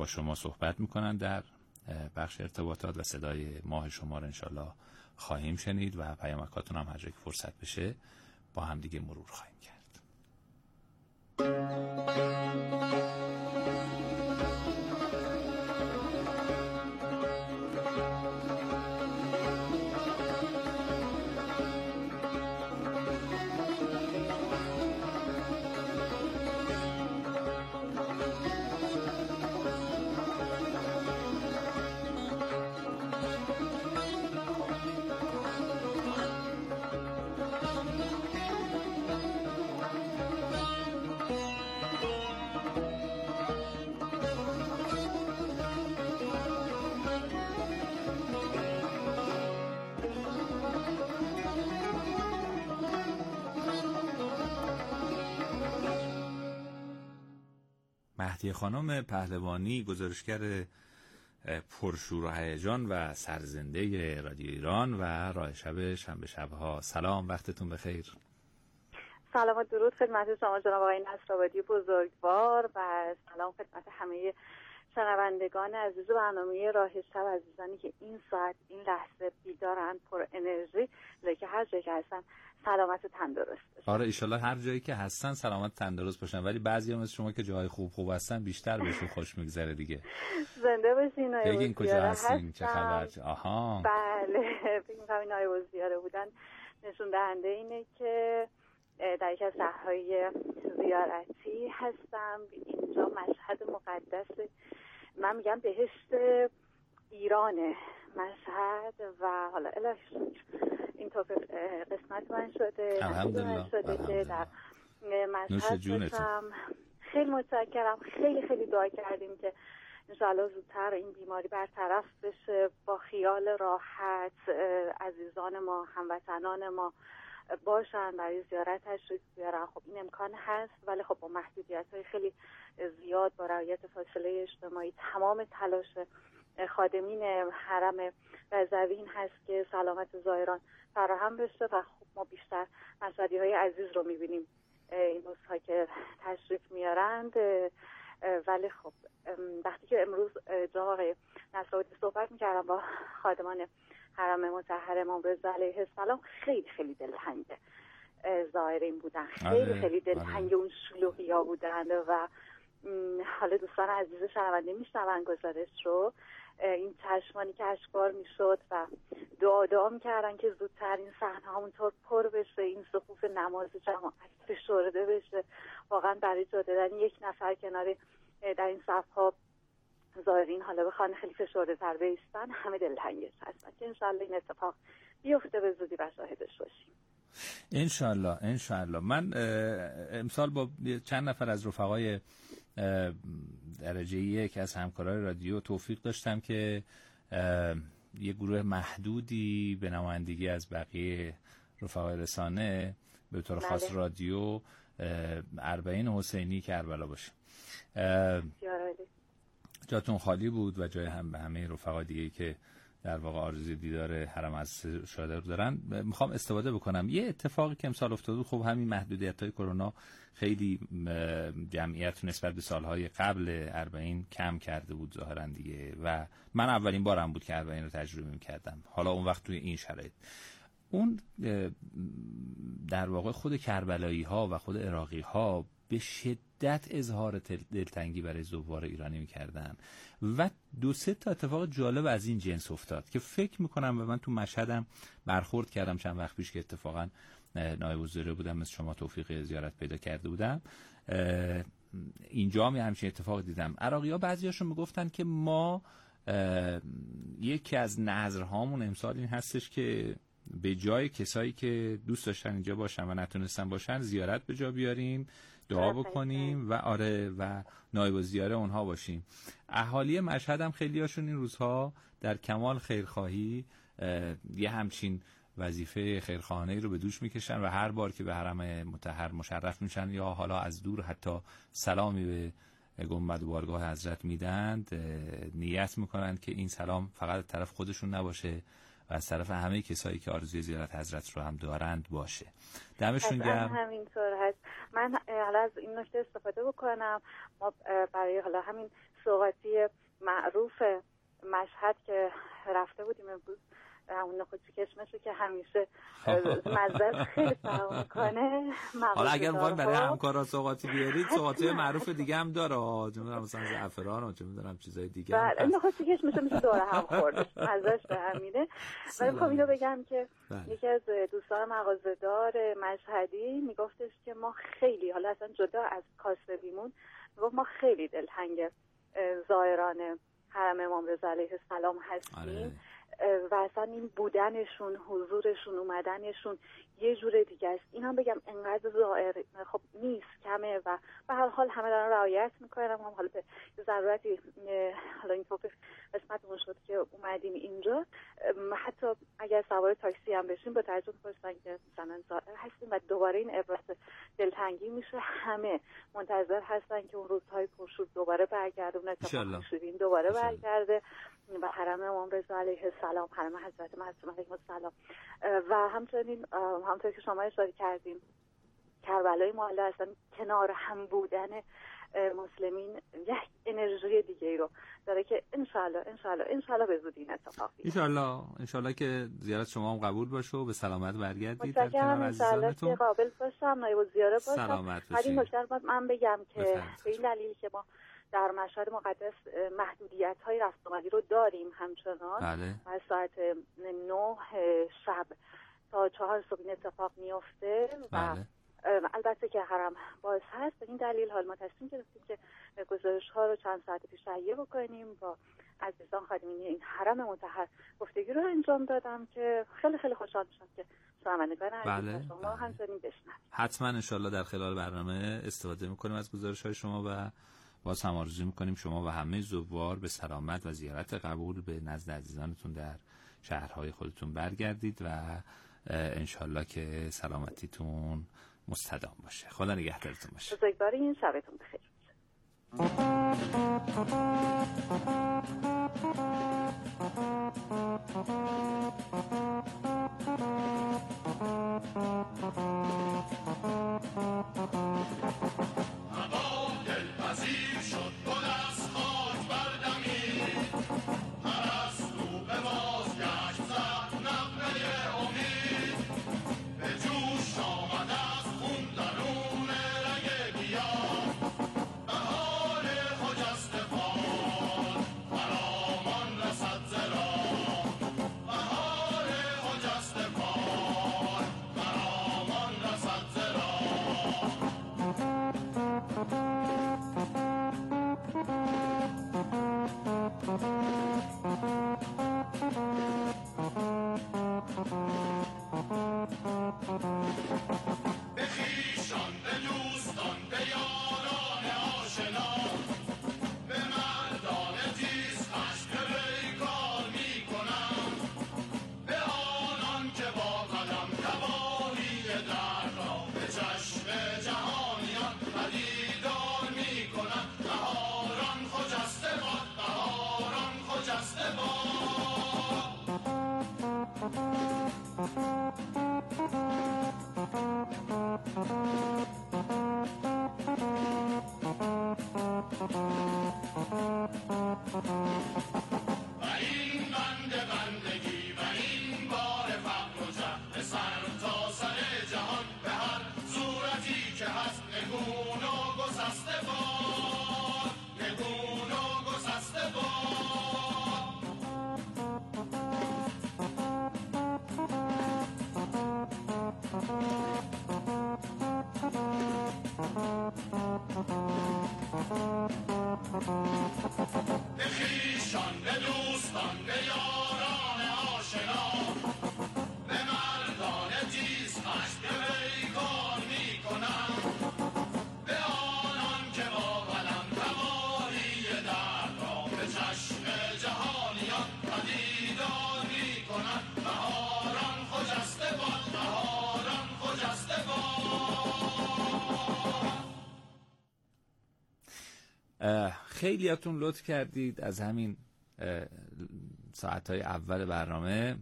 با شما صحبت میکنن در بخش ارتباطات و صدای ماه شما رو انشالله خواهیم شنید و پیامکاتون هم هر جایی که فرصت بشه با هم دیگه مرور خواهیم کرد. مهدیه خانم پهلوانی، گزارشگر پرشور و هیجان و سرزنده رادیو ایران و راه شب شنبه شب‌ها. سلام، وقتتون بخیر. سلام و درود خدمت شما جناب آقای نصرآبادی بزرگوار و سلام خدمت همه شنوندگان عزیز برنامه راه شب، عزیزانی که این ساعت این لحظه بیدارن، پر انرژی، که هر جایی که هستن سلامت و تندرست باشن. آره ایشالله هر جایی که هستن سلامت تندرست باشن، ولی بعضی‌ها مثل شما که جای خوب هستن بیشتر بهشون خوش میگذره دیگه. زنده باشین. بگین کجا هستین، چه خبر؟ آها بله، بگیم همین نایب زیاره بودن نشون دهنده اینه که در یک از شهرهای زیارتی هستم. اینجا مشهد مقدس، من میگم بهشت ایرانه مشهد، و حالا الهی اینطور قسمت من شده، الحمدلله که در مشهد باشم. خیلی متشکرم. خیلی دعا کردیم که انشاءالله زودتر این بیماری برطرف بشه، با خیال راحت عزیزان ما، هموطنان ما باشن، برای زیارت تشریف بیارن. خب این امکان هست، ولی خب با محدودیت‌های خیلی زیاد، با رعایت فاصله اجتماعی. تمام تلاش خادمین حرم رضوی هست که سلامت زائران فراهم بشه و خب ما بیشتر مشهدی‌های عزیز رو می‌بینیم این روزها که تشریف میارند. ولی خب وقتی که امروز جناب آقای نصرآبادی صحبت می‌کردم با خادمان حرم مطهر امام رضا علیه السلام، خیلی دلتنگ زائرین بودن، خیلی دلتنگ اون شلوغی‌ها بودن. و حالا دوستان عزیز شنونده میشنون گزارش رو، این چشمانی که اشکبار میشد و دعا میکردن که زودتر این صحنه همونطور پر بشه، این صفوف نماز جماعت فشرده بشه. واقعا برای جا دادن یک نفر کنار در این صفها زائرین حالا بخوان خیلی فشرده تر بایستن، همه دلتنگش هستن که انشالله این اتفاق بیفته به زودی و شاهدش باشیم. انشالله. من امسال با چند نفر از رفقای درجه یک از همکارای رادیو توفیق داشتم که یه گروه محدودی به نمایندگی از بقیه رفقای رسانه به طور خاص رادیو 40 حسینی کربلا باشیم. جاتون خالی بود و جای همه رفقای دیگه که در واقع آرزوی دیدار حرم از شاده رو دارن. میخوام استفاده بکنم یه اتفاقی که امسال افتاد، خب همین محدودیت‌های کرونا خیلی جمعیت نسبت به سالهای قبل 40 کم کرده بود ظاهرا دیگه، و من اولین بارم بود که 40 رو تجربه می‌کردم. حالا اون وقت توی این شرایط، اون در واقع خود کربلایی‌ها و خود عراقی‌ها به شدت اظهار دلتنگی برای زوار ایرانی میکردن و 2-3 تا اتفاق جالب از این جنس افتاد که فکر میکنم و من تو مشهدم برخورد کردم چند وقت پیش که اتفاقا نایب الوزراء بودم، مثل شما توفیق زیارت پیدا کرده بودم. اینجا هم همچین اتفاق دیدم. عراقی‌ها بعضیاشون میگفتن که ما یکی از نظرهامون امسال این هستش که به جای کسایی که دوست داشتن اینجا باشن و نتونستن باشن زیارت به جا بیاریم، دعا بکنیم و و نایب الزیاره اونها باشیم. اهالی مشهد هم خیلی هاشون این روزها در کمال خیرخواهی یه همچین وظیفه خیرخواهانه رو به دوش میکشن و هر بار که به حرم مطهر مشرف میشن یا حالا از دور حتی سلامی به گنبد و بارگاه حضرت میدند، نیت میکنن که این سلام فقط از طرف خودشون نباشه و از طرف همه کسایی که آرزوی زیارت حضرت رو هم دارند باشه. دمشون گرم. همینطور هست. من حالا از این نکته استفاده بکنم. ما برای حالا همین سوغاتی معروف مشهد که رفته بودیم امروز، همون نخودی کشمشو که همیشه مزه خیلی فرق میکنه. حالا اگر میخوایم برای همکارا سوغاتی بیارید، سوغاتی معروف دیگه هم داره، چه میدونم مثلا زعفران و چه میدونم چیزای دیگه هم هست. نخودی کشمشو میشه دور هم خوردش، مزهش به همینه. ولی میخوام اینو بگم که یکی از دوستان مغازه‌دار مشهدی میگفتش که ما خیلی، حالا اصلا جدا از کاسبیمون، میگفت ما خیلی دلتنگ زائران حرم امام رضا علیه السلام هستیم و اصلا این بودنشون، حضورشون، اومدنشون یه جور دیگه است. این هم بگم انقدر زائر خب نیست، کمه و به هر حال همه دارن رعایت میکنن. هم حالا به ضرورتی حالا این توفیق قسمتمون شد که اومدیم اینجا، حتی اگر سوار تاکسی هم بشیم با ترجمه پرسن که مثلا زائر هستیم و دوباره این ابراز دلتنگی میشه. همه منتظر هستن که اون روزهای پرشور دوباره برگرده، اون اتفاق شیرین دوباره برگرده و حرم امام رضا علیه السلام، حرم حضرت معصوم علیه السلام. و همچنین همونطور که شما اشاره کردیم کربلای معلی اصلا کنار هم بودن مسلمین یک انرژی دیگه ای رو داره که انشالله به زودی این اتفاق بیفته. انشالله که زیارت شما هم قبول باشه و به سلامت برگردید در کنار عزیزانتون. که قابل باشم، نایب الزیاره باشم. سلامت باشید. این نکته رو من بگم که به این دلیل که ما در مشهد مقدس محدودیت‌های رفت آمدی رو داریم همچنان. بله. از ساعت 9 شب تا 4 صبح این اتفاق میفته و البته که حرم باز هست. به این دلیل حال ما تصمیم گرفتیم که گزارش‌ها رو چند ساعت پیش تهیه بکنیم با عزیزان خادمین این حرم مطهر گفتگی رو انجام دادم که خیلی خیلی خوشحال میشم که شنوندگان عزیز شما همچنین بشنوید. حتما انشالله در خلال برنامه استفاده می‌کنیم از گزارش‌های شما و باز هم آرزو می‌کنیم شما و همه زوار به سلامت و زیارت قبول به نزد عزیزانتون در شهرهای خودتون برگردید و انشالله که سلامتیتون مستدام باشه. خدا نگهدارتون باشه. بزرگواری این شبتون بخیر. خیلیاتون لطف کردید از همین ساعتهای اول برنامه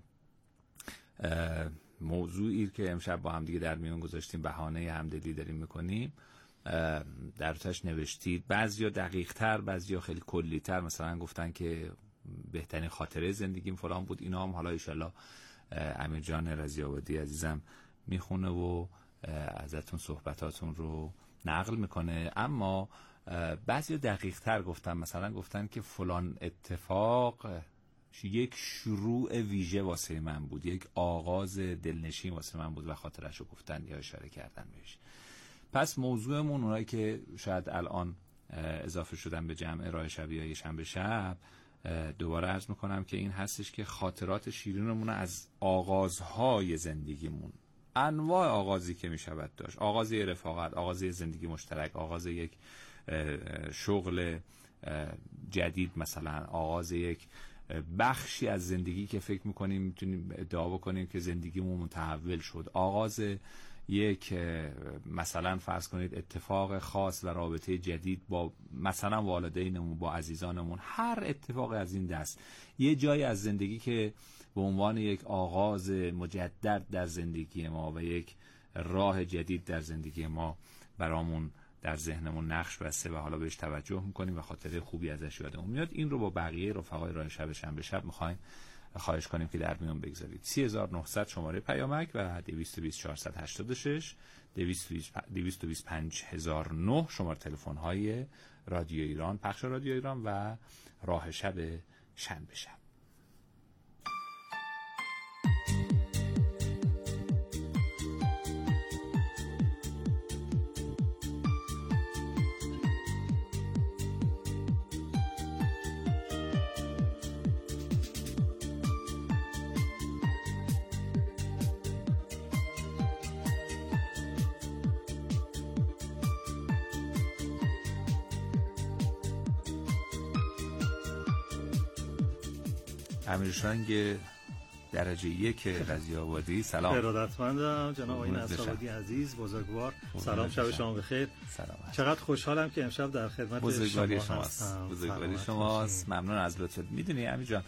موضوعی که امشب با هم دیگه در میون گذاشتیم، بهانه همدلی داریم میکنیم، درتش نوشتید. بعضیا دقیق تر، بعضیا خیلی کلی تر. مثلا گفتن که بهترین خاطره زندگیم فلان بود. اینا هم حالا انشالله امیر جان رضی‌آبادی عزیزم میخونه و ازتون صحبتاتون رو نقل میکنه. اما بعضی دقیق تر گفتن، مثلا گفتن که فلان اتفاق یک شروع ویژه واسه من بود، یک آغاز دلنشین واسه من بود و خاطرش رو گفتن یا اشاره کردن بهش. پس موضوعمون، اونایی که شاید الان اضافه شدن به جمع راه شبیه شنبه شب، دوباره عرض میکنم که این هستش که خاطرات شیرینمون از آغازهای زندگیمون، انواع آغازی که میشود داشت، آغاز رفاقت، آغاز زندگی مشترک، آغاز یک شغل جدید، مثلا آغاز یک بخشی از زندگی که فکر میکنیم میتونیم ادعا بکنیم که زندگیمون متحول شد، آغاز یک مثلا فرض کنید اتفاق خاص و رابطه جدید با مثلا والدینمون، با عزیزانمون، هر اتفاقی از این دست، یه جایی از زندگی که به عنوان یک آغاز مجدد در زندگی ما و یک راه جدید در زندگی ما برامون در ذهنمون نقش بسته و حالا بهش توجه میکنیم و خاطره خوبی ازش یادمون میاد، این رو با بقیه رفقای راه شب شنبه شب میخوایم خواهش کنیم که در میون بگذارید. 3900 شماره پیامک و 220 486 220 5009 شماره تلفن های رادیو ایران، پخش رادیو ایران و راه شب شنبه شب. امیرشنگ درجه 1 رضی‌آبادی، سلام. ارادتمندم جناب آقای نصرآبادی عزیز، بزرگوار. سلام، شب شما بخیر. سلام. چقدر خوشحالم که امشب در خدمت بزرگواری شما شماست. هستم. بزرگواری شماست. ممنون از لطفت. میدونی امیر جان،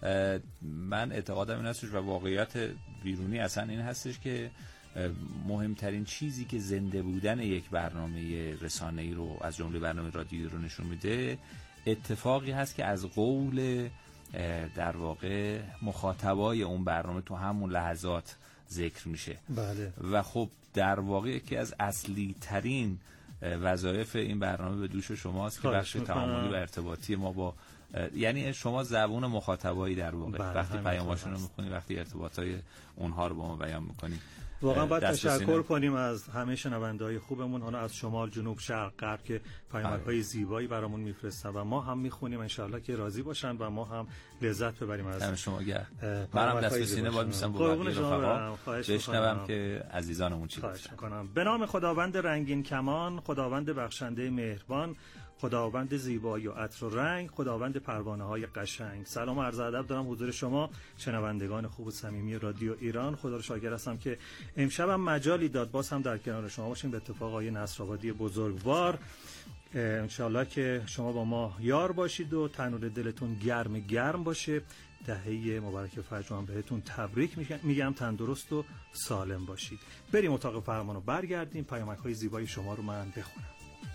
من اعتقادم این هستش و واقعیت بیرونی اصلا این هستش که مهمترین چیزی که زنده بودن یک برنامه رسانه‌ای رو از جمله برنامه رادیویی رو نشون میده، اتفاقی هست که از قول در واقع مخاطبای اون برنامه تو همون لحظات ذکر میشه. بله. و خب در واقع یکی از اصلی ترین وظایف این برنامه به دوش شماست که بخش تعاملی و ارتباطی ما با، یعنی شما زبون مخاطبایی در واقع. بله. وقتی پیاماشون رو میخونی، وقتی ارتباطای اونها رو با ما بیان میکنی، واقعا باید تشکر کنیم از همه شنونده‌های خوبمون، حالا از شمال، جنوب، شرق، غرب که پیامک‌های زیبایی برامون میفرستن و ما هم میخونیم، انشالله که راضی باشن و ما هم لذت ببریم از شما. منم دست به سینه باید میسم با بقیه رفقا بشنوم که عزیزانمون چی گفتن. به نام خداوند رنگین کمان، خداوند بخشنده مهربان، خداوند زیبایی و عطر و رنگ، خداوند پروانه های قشنگ. سلام و عرض ادب دارم حضور شما شنوندگان خوب و صمیمی رادیو ایران. خدا رو شاکر هستم که امشبم مجالی داد باز هم در کنار شما باشیم به اتفاق آقای نصرآبادی بزرگوار. انشالله که شما با ما یار باشید و تنور دلتون گرم باشه. دهه مبارک فجر هم بهتون تبریک میگم، تندرست و سالم باشید. بریم اتاق فرمان رو برگردیم، پیامک های زیبای شما رو من بخونم.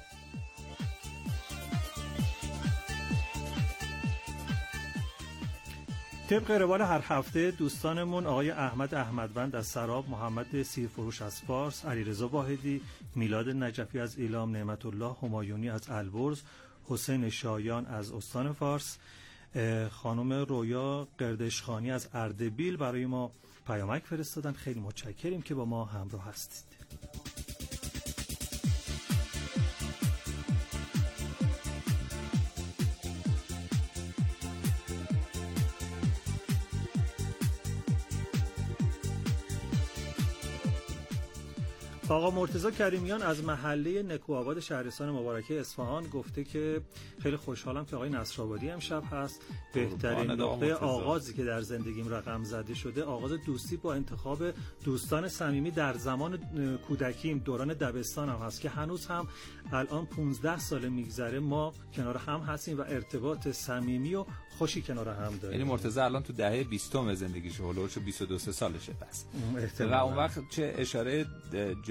طبق روال هر هفته دوستانمون آقای احمد احمدوند از سراب، محمد سیرفروش از فارس، علیرضا واحدی، میلاد نجفی از ایلام، نعمت الله همایونی از البرز، حسین شایان از استان فارس، خانم رویا قردشخانی از اردبیل برای ما پیامک فرستادن. خیلی متشکریم که با ما همراه هستید. آقا مرتضی کریمیان از محله نکوآباد شهرستان مبارکه اصفهان گفته که خیلی خوشحالم که آقای نصرآبادی امشب هست. بهترین نقطه آغازی که در زندگیم رقم زده شده آغاز دوستی با انتخاب دوستان صمیمی در زمان کودکیم، دوران دبستانم هست که هنوز هم الان 15 سال میگذره ما کنار هم هستیم و ارتباط صمیمی و خوشی کنار هم داریم. یعنی مرتضی الان تو دهه 20 زندگیشه، هولوش 22 سالشه. پس و اون وقت چه اشاره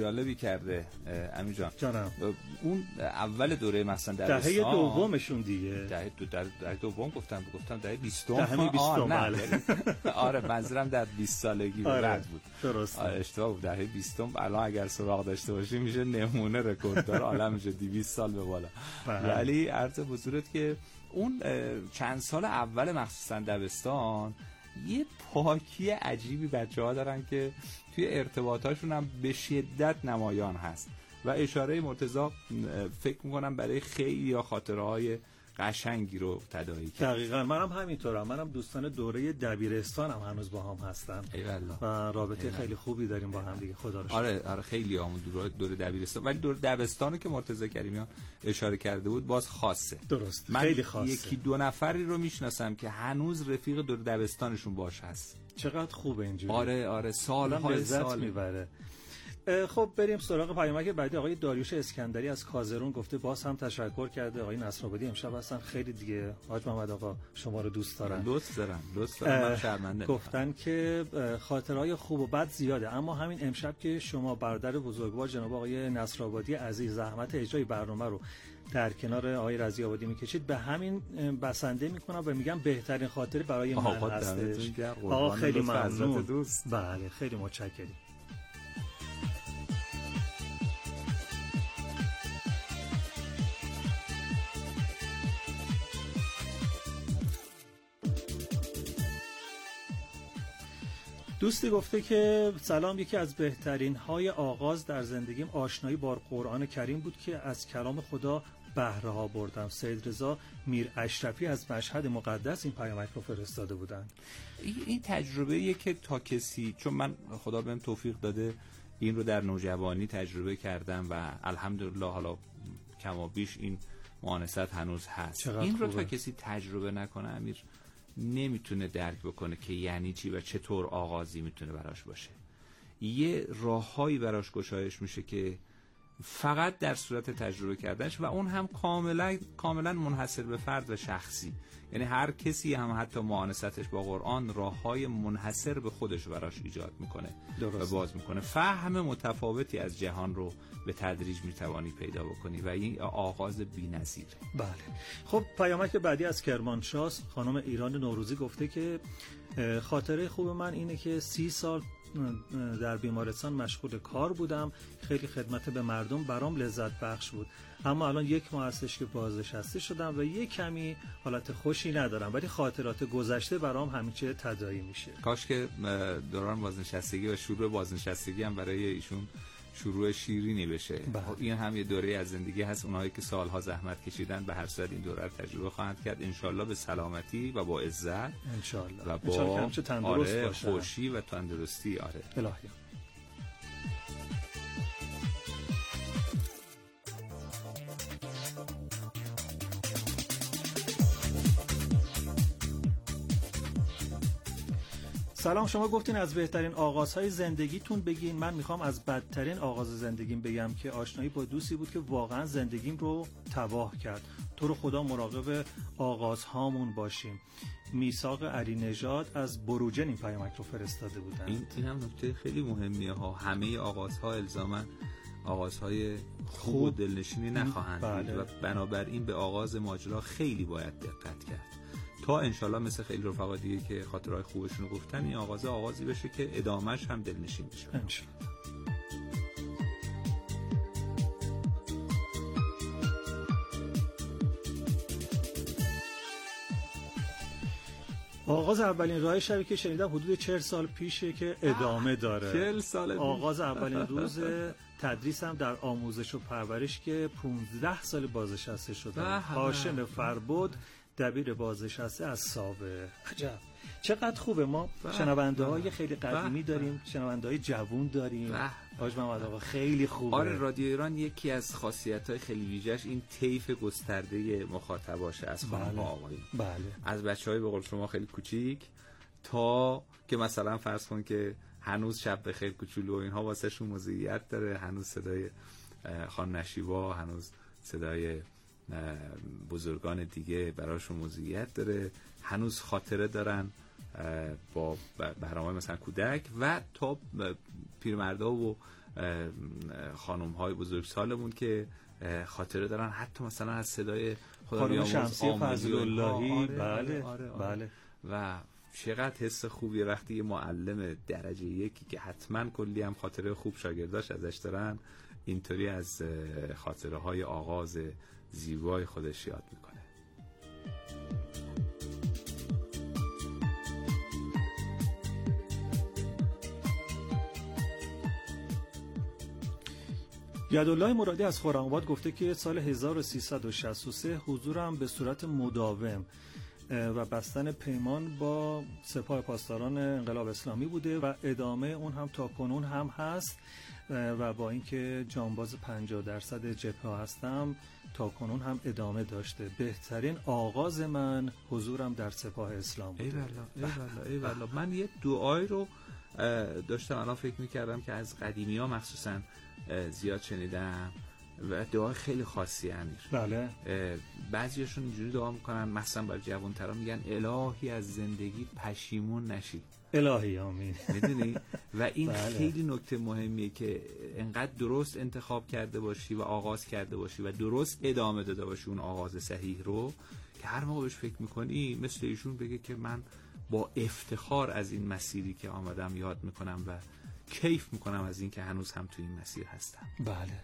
جالبی کرده امیر جانم. اون اول دوره مثلا دهه دومشون دیگه، دهه دوم گفتم دهه 20. دهه 20 بله. آره منظورم در 20 سالگی بعد بود. درست. اشتباه بود. دهه 20 الان اگر سراغ داشته باشیم میشه نمونه رکورددار عالم، میشه 200 سال به بالا. ولی عرض بزرگت که اون چند سال اول مخصوصا دبستان یه پاکی عجیبی بچه‌ها دارن که توی ارتباطاتشون هم به شدت نمایان هست و اشاره مرتضی فکر میکنم برای خیلی یا خاطره‌های قشنگی رو تداعی کرد. دقیقاً منم همینطورم. منم دوستان دوره دبیرستانم هنوز با هم هستن و رابطه خیلی خوبی داریم با هم دیگه، خدا رو شکر. آره خیلی همون دوره دبیرستان، ولی دوره دبستانو که مرتضی کریمیان اشاره کرده بود باز خاصه. درست. من خیلی خاصه. یکی دو نفری رو میشناسم که هنوز رفیق دوره دبستانشون باش هست. چقدر خوبه اینجوری. آره سال‌های سال میبره. خب بریم سراغ پیامک بعدی. آقای داریوش اسکندری از کازرون گفته باز هم تشکر کرده. آقای نصرآبادی امشب هستن، خیلی دیگه حاج محمد آقا شما رو دوست دارن. دوست دارم من شرمنده. گفتن که خاطرهای خوب و بد زیاده، اما همین امشب که شما برادر بزرگوار جناب آقای نصرآبادی عزیز زحمت اجرای برنامه رو در کنار آقای رضی آبادی میکشید، به همین بسنده میکنم و میگم بهترین خاطره برای من هستش. آقا خیلی ممنون. بله خیلی متشکرم. دوستی گفته که سلام، یکی از بهترین های آغاز در زندگیم آشنایی با قرآن کریم بود که از کلام خدا بهره ها بردم. سید رضا میر اشرفی از مشهد مقدس این پیامک رو فرستاده بودن. این تجربه‌ایه که تا کسی، چون من خدا بهم توفیق داده این رو در نوجوانی تجربه کردم و الحمدلله حالا کما بیش این مؤانست هنوز هست. این رو تا کسی تجربه نکنه امیر نمیتونه درک بکنه که یعنی چی و چطور آغازی میتونه براش باشه. یه راههایی براش گشایش میشه که فقط در صورت تجربه کردنش و اون هم کاملا منحصر به فرد و شخصی. یعنی هر کسی هم حتی مؤانستش با قرآن راههای منحصر به خودش براش ایجاد میکنه و باز میکنه. فهم متفاوتی از جهان رو به تدریج میتوانی پیدا بکنی و این آغاز بی‌نظیره. بله. خب پیامک بعدی از کرمانشاه خانم ایران نوروزی گفته که خاطره خوب من اینه که 30 سال در بیمارستان مشغول کار بودم، خیلی خدمت به مردم برام لذت بخش بود، اما الان 1 ماه هستش که بازنشسته شدم و یک کمی حالت خوشی ندارم، ولی خاطرات گذشته برام همیشه تداعی میشه. کاش که دوران بازنشستگی و شروع بازنشستگی هم برای ایشون شروع شیرینی بشه. این هم یه دوره از زندگی هست. اونهایی که سالها زحمت کشیدن به هر صورت این دوره رو تجربه خواهند کرد، انشالله به سلامتی و با عزت انشالله و با خوشی و تندرستی. آره الهی. سلام، شما گفتین از بهترین آغازهای زندگیتون بگین. من میخوام از بدترین آغاز زندگیم بگم که آشنایی با دوستی بود که واقعا زندگیم رو تباه کرد. تو رو خدا مراقب آغازهامون باشیم. میثاق علی نژاد از بروجن این پیامک رو فرستاده بودن. این هم نکته خیلی مهمیه ها. همه آغازها الزاما آغازهای خوب و دلنشینی نخواهند بود و بنابراین به آغاز ماجرا خیلی باید دقت کرد تا انشالله مثل خیلی رفقا دیگه که خاطرهای خوبشون رو گفتن این آغازی بشه که ادامهش هم دلنشین بشه انشالله. آغاز اولین راه شبی که شنیدم حدود 40 سال پیشه که ادامه داره. 40 سال آغاز اولین روز تدریسم در آموزش و پرورش که 15 سال بازنشسته شدم. هاشم فربود دبیر بازنشسته از ساوه. عجب چقدر خوبه. ما شنونده‌های خیلی قدیمی داریم، شنونده‌های جوون داریم. حاج محمد آقا خیلی خوبه. آره رادیو ایران یکی از خاصیت‌های خیلی ویژه‌اش این طیف گسترده مخاطباشه از خانم‌ها آقایون. بله. از بچه‌های به قول شما خیلی کوچیک تا که مثلا فرض کن که هنوز شب بخیر کوچولو و اینها واسهشون موضوعیت داره، هنوز صدای خانم نشیبا، هنوز صدای بزرگان دیگه براشون موضوعیت داره، هنوز خاطره دارن با برنامه مثلا کودک و تا پیرمردا و خانم‌های بزرگسالمون که خاطره دارن، حتی مثلا از صدای خانم شمسی فضل اللهی. بله. بله. و چقدر حس خوبیه وقتی یه معلم درجه یکی که حتما کلی هم خاطره خوب شاگرداش ازش دارن اینطوری از خاطره های آغاز زیبای خودش یاد میکنه. یدالله مرادی از خرم‌آباد گفته که سال 1363 حضورم به صورت مداوم و بستن پیمان با سپاه پاسداران انقلاب اسلامی بوده و ادامه اون هم تا کنون هم هست و با اینکه جانباز 50% جبهه هستم تا کنون هم ادامه داشته. بهترین آغاز من حضورم در سپاه اسلام بوده. ای والله. من یه دعایی رو داشتم الان فکر می‌کردم که از قدیمی‌ها مخصوصا زیاد شنیدم و دعای خیلی خاصی امیر. بله. بعضیاشون اینجوری دعا میکنن، مثلا برای جوان‌ترا میگن الهی از زندگی پشیمون نشی. الهی آمین. میدونی؟ و این بله. خیلی نکته مهمیه که انقدر درست انتخاب کرده باشی و آغاز کرده باشی و درست ادامه داده باشی اون آغاز صحیح رو که هر موقع بهش فکر میکنی مثل ایشون بگه که من با افتخار از این مسیری که آمدم یاد میکنم و کیف میکنم از این که هنوز هم تو این مسیر هستم. بله.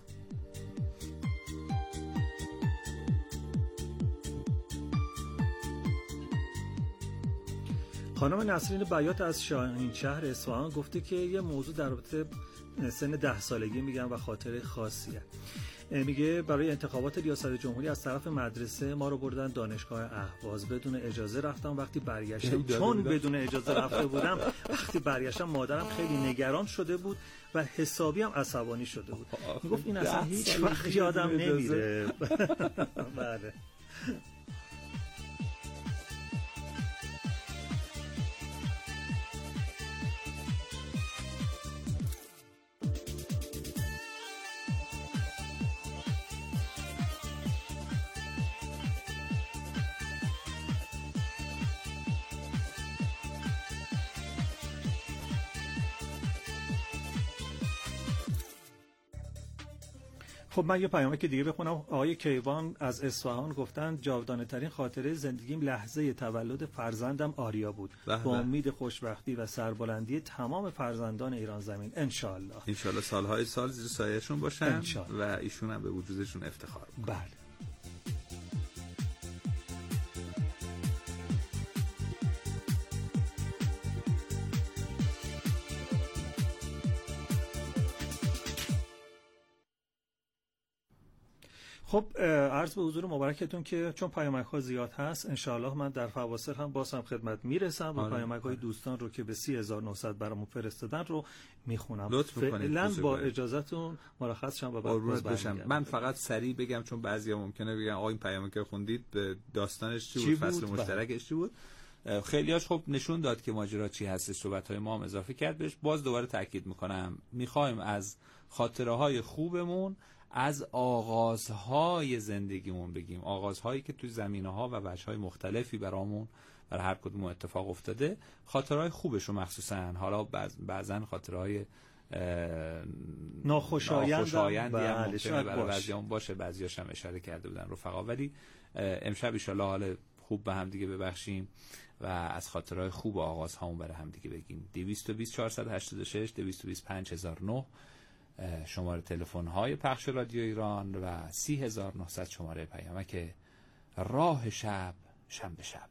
خانم نسرین بیات از شاهین شهر اصفهان گفته که یه موضوع در رابطه سن 10 سالگی میگم و خاطره خاصیه. میگه برای انتخابات ریاست جمهوری از طرف مدرسه ما رو بردن دانشگاه اهواز، بدون اجازه رفتم. وقتی برگشتم چون بدون اجازه رفته بودم، وقتی برگشتم مادرم خیلی نگران شده بود و حسابی هم عصبانی شده بود. میگفت این اصلا هیچ وقت یادم نمیره. بله. خب من یه پیامک دیگه بخونم. آقای کیوان از اصفهان گفتن جاودانه ترین خاطره زندگیم لحظه تولد فرزندم آریا بود. با امید خوشبختی و سربلندی تمام فرزندان ایران زمین انشالله. انشالله سالهای سال زیر سایه‌شون باشن و ایشون هم به وجودشون افتخار کنن. بله. خب عرض به حضور مبارکتون که چون پیامک ها زیاد هست انشاءالله من در فواصل هم باز هم خدمت میرسم و پیامک های دوستان رو که به 30900 برامون فرستادن رو میخونم. فعلا با اجازهتون مرخص شم و بعد باشم. من فقط سریع بگم چون بعضیا ممکنه بگن آقا این پیامک خوندید به داستانش چی بود؟ فصل مشترکش چی بود؟ خیلیاش خب نشون داد که ماجرا چی هست، صحبت‌های ما هم اضافه کرد بهش. باز دوباره تاکید میکنم میخوایم از خاطره‌های خوبمون، از آغازهای زندگیمون بگیم، آغازهایی که توی زمینه‌ها و وجه‌های مختلفی برامون برای هر کدوم اتفاق افتاده، خاطرهای خوبش رو مخصوصا، حالا بعضن خاطرهای ناخوشایندی هم ممکنه برای بعضیام باشه، بعضیاش هم اشاره کرده بودن رفقا، ولی امشب ان شاءالله حال خوب به هم دیگه ببخشیم و از خاطرهای خوب و آغازهامون برای هم دیگه بگیم. 220 486 220 5009 شماره تلفن های پخش رادیو ایران و 30900 شماره پیامک راه شب شنبه شب.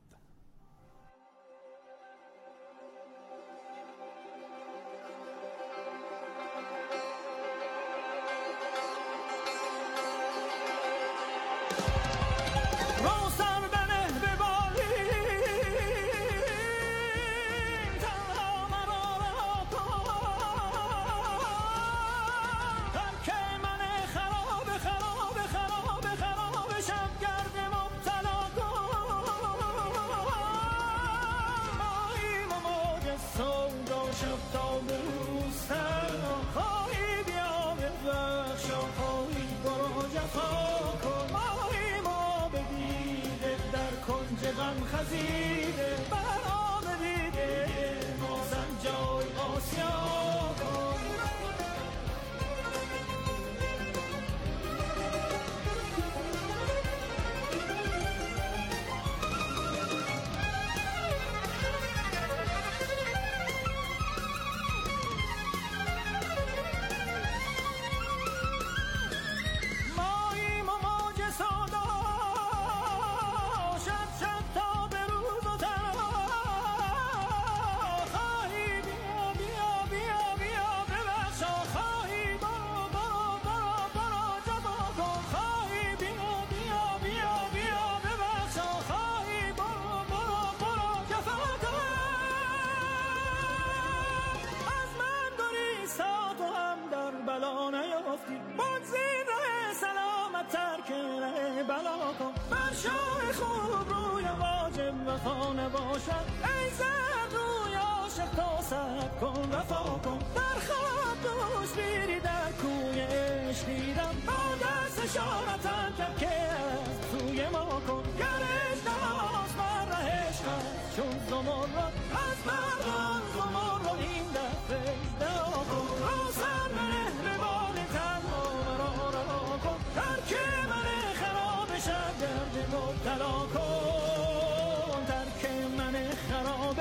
وفا نباشد ای زرد روی عاشق تا سب کن وفا کن در خواب دوش بیری در کوی عشق دیدم با دست اشارتم کرد که از سوی ما کن گرش نماز بر رهش کرد چون زمرد از مردان زمرد این دفعه دعا کن رو سر منه روان تنها مرا رها کن ترک من خراب شب گرد مبتلا کن ترک من خراب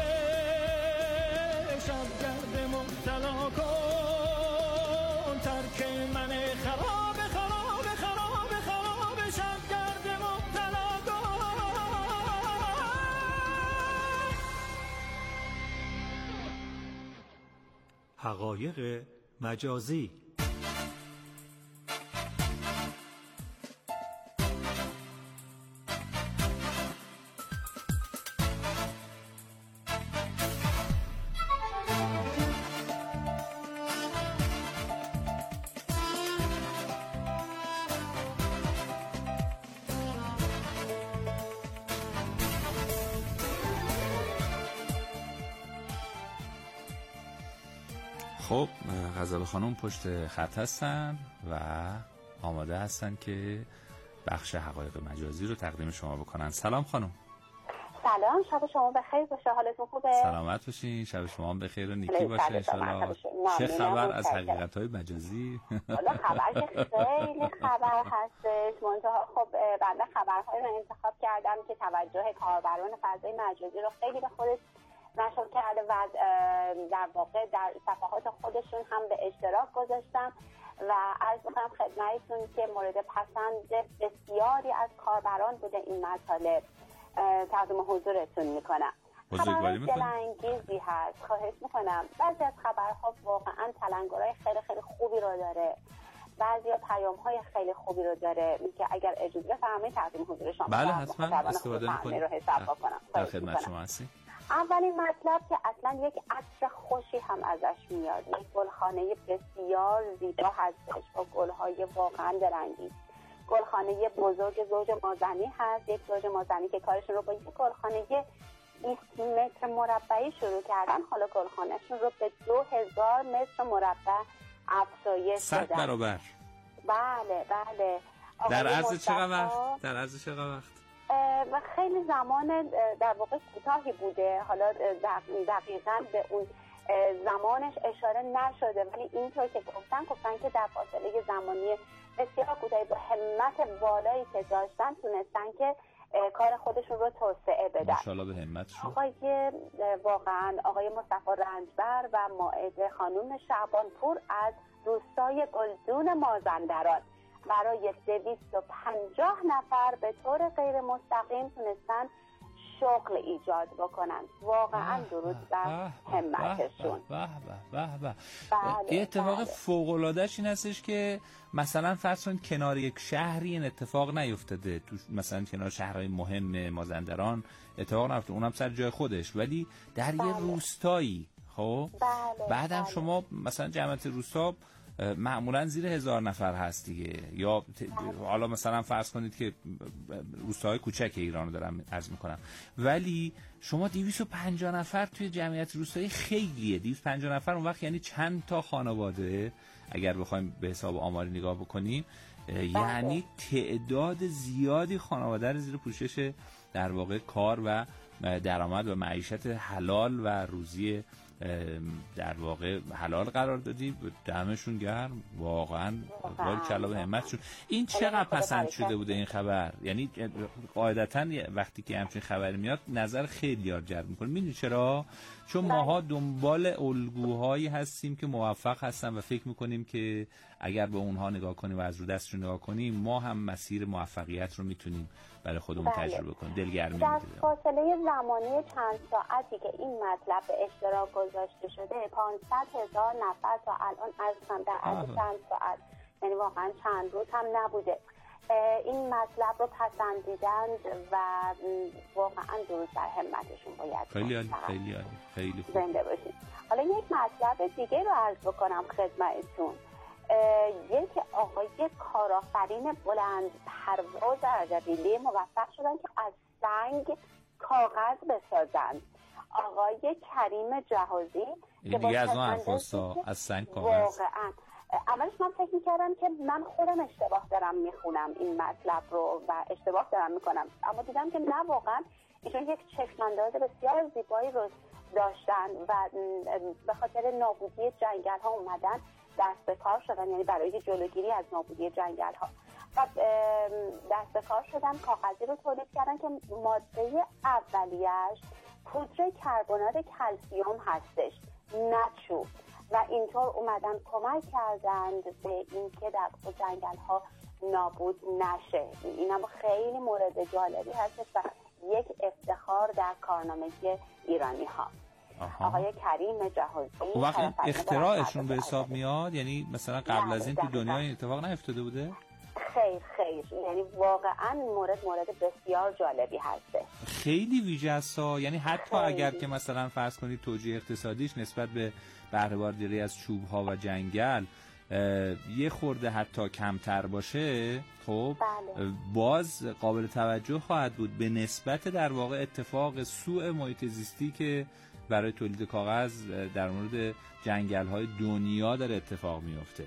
شب گرد مبتلا کن ترک من خراب خراب خراب خراب شب گرد مبتلا کن. حقایق مجازی. خب غزاله خانم پشت خط هستن و آماده هستن که بخش حقایق مجازی رو تقدیم شما بکنن. سلام خانم. سلام، شب شما بخیر باشه، حالتون خوبه؟ سلامت باشین، شب شما هم بخیر و نیکی باشه انشالله. چه خبر از حقیقت‌های مجازی؟ والا خبر که خیلی خبر هستش، منتها خب بنده خبرهایی رو انتخاب کردم که توجه کاربران فضای مجازی رو خیلی به خودش مشغول کرده و در واقع در صفحات خودشون هم به اشتراک گذاشتم و عرض می‌کنم خدمتتون که مورد پسند بسیاری از کاربران بوده این مطالب. تقدیم حضورتون میکنم. خبرهای دلانگیزی هست، خواهش میکنم. بعضی از خبرها واقعا تلنگرهای خیلی خیلی خوبی رو داره، بعضی پیام‌های خیلی خوبی رو داره که اگر اجازه بفرمایید تقدیم حضور شما. بله حتما استفاده می‌کنید. رو حساب بکنم. در خدمت شما هستیم. اولین مطلب که اصلا یک عطر خوشی هم ازش میاد، یک گلخانه بسیار زیبا هستش با گل‌های واقعا دلانگیز. گلخانه بزرگ زوج مازنی هست، یک زوج مازنی که کارشون رو با یک گلخانه 20 متر مربعی شروع کردن، حالا گلخانهشون رو به 2000 متر مربع افزایش 100 برابر. بله بله. در عرض چقدر وقت؟ در عرض چقدر وقت؟ و خیلی زمان در واقع کوتاهی بوده، حالا دقیقاً به اون زمانش اشاره نشده، ولی اینطور که گفتن که در فاصله زمانی بسیار کوتاهی با همت بالایی که داشتن تونستن که کار خودشون رو توسعه بدن. ماشاءالله به همتشون. آقای مصطفی رنجبر و مائده خانم شعبانپور از روستای گلدون مازندران برای 250 نفر به طور غیر مستقیم تونستن شغل ایجاد بکنن. واقعا درود بر همتشون. یه اتفاق فوق‌العاده‌اش این هستش که مثلا فرض کنید کنار یک شهری این اتفاق نیفتاده، تو مثلا کنار شهرهای مهم مازندران اتفاق نیفتاده، اونم سر جای خودش، ولی در یه روستایی خب بعدم شما مثلا جمعیت روستا معمولا زیر 1000 نفر هست دیگه، یا حالا مثلا فرض کنید که روستاهای کوچک ایران رو دارم عرض میکنم، ولی شما 250 نفر توی جمعیت روستایی خیلیه. 250 نفر اون وقت یعنی چند تا خانواده اگر بخوایم به حساب آماری نگاه بکنیم، یعنی تعداد زیادی خانواده رو زیر پوشش در واقع کار و درآمد و معیشت حلال و روزی در واقع حلال قرار دادی. دمشون گرم واقعا، باری کلا به همتشون. این چقدر پسند شده بوده این خبر؟ یعنی قاعدتا وقتی که همچین خبری میاد نظر خیلی ها جلب میکنه. میدونی چرا؟ چون ماها دنبال الگوهایی هستیم که موفق هستن و فکر میکنیم که اگر به اونها نگاه کنیم و از رو دستشون نگاه کنیم ما هم مسیر موفقیت رو میتونیم برای خودمون تجربه کنیم. دلگرمی میده. در فاصله زمانی چند ساعتی که این مطلب به اشتراک گذاشته شده 500,000 نفر تا الان از در عرض چند ساعت، یعنی واقعا چند روز هم نبوده، این مطلب رو پسندیدند و واقعا درود بر همتشون باید. خیلی عالی، خیلی عالی، خیلی خوب. زنده باشید. حالا یک مطلب دیگه رو عرض بکنم خدمتتون. یک آقای کارآفرین بلند پرواز اردبیلی موفق شدن که از سنگ کاغذ بسازند. آقای کریم جهازی که دیگه از اون حرفاستا از سنگ کاغذ. واقعا اولش من فکر میکردم که من خودم اشتباه دارم میخونم این مطلب رو و اشتباه دارم میکنم، اما دیدم که نه، واقعا ایشون یک چشمانداز بسیار زیبایی رو داشتن و به خاطر نابودی جنگل ها اومدن دست به کار شدن، یعنی برای جلوگیری از نابودی جنگل ها و دست به کار شدن، کاغذی رو تولید کردن که ماده اولیش پودر کربنات کلسیم هستش، نه چوب، و اینطور اومدن کمک کردند به اینکه در جنگل ها نابود نشه. اینم خیلی مورد جالبی هستش و یک افتخار در کارنامه ایرانی ها. آقای کریم جهازی و وقت اختراعشون به حساب میاد، یعنی مثلا قبل از این تو دنیا این اتفاق نیفتاده بوده؟ خیر، یعنی واقعا مورد بسیار جالبی هسته، خیلی ویژه است، یعنی حتی اگر که مثلا فرض کنید توجیه اقتصادیش نسبت به بهره برداری از چوب ها و جنگل یه خورده حتی کمتر باشه، خب بله. باز قابل توجه خواهد بود به نسبت در واقع اتفاق سوء محیط زیستی که برای تولید کاغذ در مورد جنگل های دنیا داره اتفاق میفته.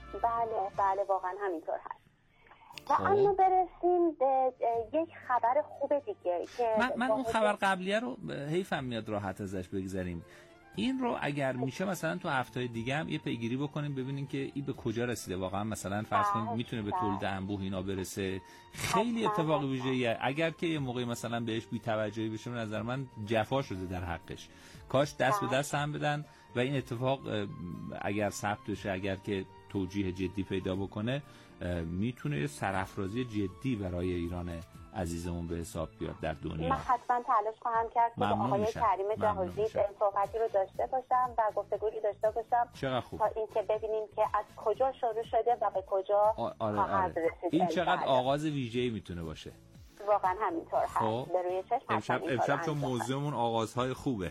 بله واقعا همینطور هست. و اما برسیم به یک خبر خوب دیگه که من اون خبر قبلیه رو حیفم میاد راحت ازش بگذریم. این رو اگر میشه مثلا تو هفته‌های دیگه هم یه پیگیری بکنیم ببینیم که این به کجا رسیده واقعا، مثلا فرض کنید میتونه به تولید انبوه اینا برسه. خیلی اتفاق ویژه‌ایه. اگر که یه موقعی مثلا بهش بی‌توجهی بشه به نظر من جفا شده در حقش. کاش دست به دست هم بدن و این اتفاق اگر ثبت بشه، اگر که توجیه جدی پیدا بکنه، میتونه سرافرازی جدی برای ایران عزیزمون به حساب بیاد در دنیا. من حتما تلاش خواهم کرد که با آقای کریم جهازی صحبتی رو داشته باشم و گفتگویی داشته باشم تا اینکه ببینیم که از کجا شروع شده و به کجا خواهد رسید. این چقدر آغاز ویژه‌ای میتونه باشه. واقعا همینطور هست. به روی چشم امشب چون موضوعمون آغازهای خوبه.